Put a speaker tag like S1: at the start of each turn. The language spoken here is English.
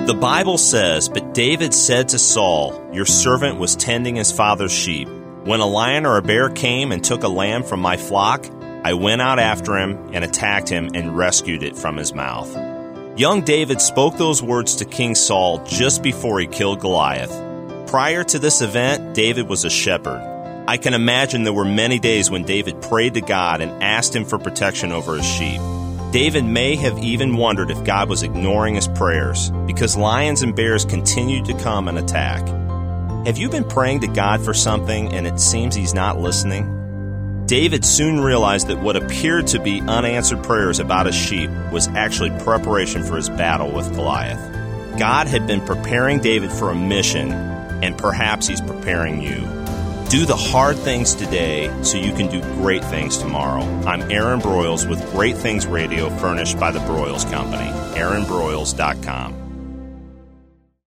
S1: The Bible says, "But David said to Saul, your servant was tending his father's sheep. When a lion or a bear came and took a lamb from my flock, I went out after him and attacked him and rescued it from his mouth." Young David spoke those words to King Saul just before he killed Goliath. Prior to this event, David was a shepherd. I can imagine there were many days when David prayed to God and asked him for protection over his sheep. David may have even wondered if God was ignoring his prayers, because lions and bears continued to come and attack. Have you been praying to God for something and it seems He's not listening? David soon realized that what appeared to be unanswered prayers about his sheep was actually preparation for his battle with Goliath. God had been preparing David for a mission, and perhaps He's preparing you. Do the hard things today so you can do great things tomorrow. I'm Aaron Broyles with Great Things Radio, furnished by the Broyles Company. AaronBroyles.com.